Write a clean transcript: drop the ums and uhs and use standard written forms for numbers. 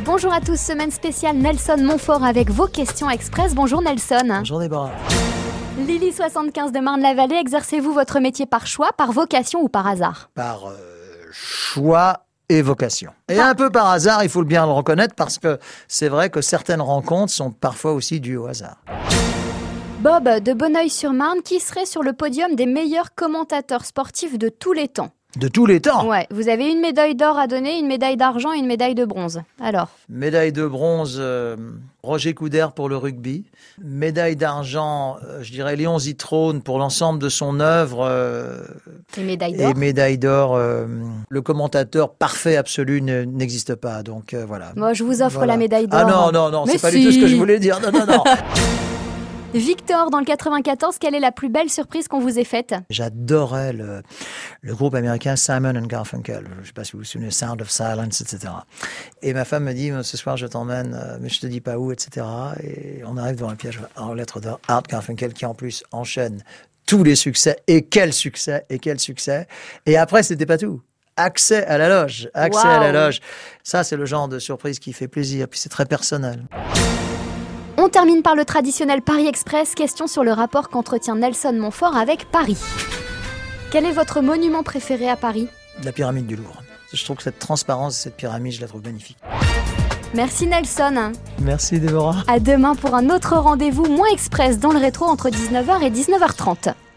Bonjour à tous, semaine spéciale Nelson Montfort avec vos questions express. Bonjour Nelson. Bonjour Déborah. Lily 75 de Marne-la-Vallée, exercez-vous votre métier par choix, par vocation ou par hasard? Par choix et vocation. Et un peu par hasard, il faut bien le reconnaître, parce que c'est vrai que certaines rencontres sont parfois aussi dues au hasard. Bob de Bonneuil-sur-Marne, qui serait sur le podium des meilleurs commentateurs sportifs de tous les temps? De tous les temps. Ouais, vous avez une médaille d'or à donner, une médaille d'argent et une médaille de bronze. Alors? Médaille de bronze, Roger Coudert pour le rugby. Médaille d'argent, je dirais Léon Zitrone pour l'ensemble de son œuvre. Et médaille d'or? Et médaille d'or, le commentateur parfait absolu n'existe pas. Donc voilà. Moi, je vous offre voilà. la médaille d'or. Ah non, Mais c'est pas du tout ce que je voulais dire. Non. Victor, dans le 94, quelle est la plus belle surprise qu'on vous ait faite? J'adorais le groupe américain Simon & Garfunkel. Je ne sais pas si vous vous souvenez, Sound of Silence, etc. Et ma femme me dit, ce soir je t'emmène, mais je te dis pas où, etc. Et on arrive devant un piège en lettres d'or, Art Garfunkel, qui en plus enchaîne tous les succès. Et quel succès, et quel succès. Et après, c'était pas tout. Accès à la loge, accès à la loge. Ça, c'est le genre de surprise qui fait plaisir. Puis c'est très personnel. On termine par le traditionnel Paris Express. Question sur le rapport qu'entretient Nelson Montfort avec Paris. Quel est votre monument préféré à Paris? La pyramide du Louvre. Je trouve que cette transparence de cette pyramide, je la trouve magnifique. Merci Nelson. Merci Déborah. À demain pour un autre rendez-vous moins express dans le rétro entre 19h et 19h30.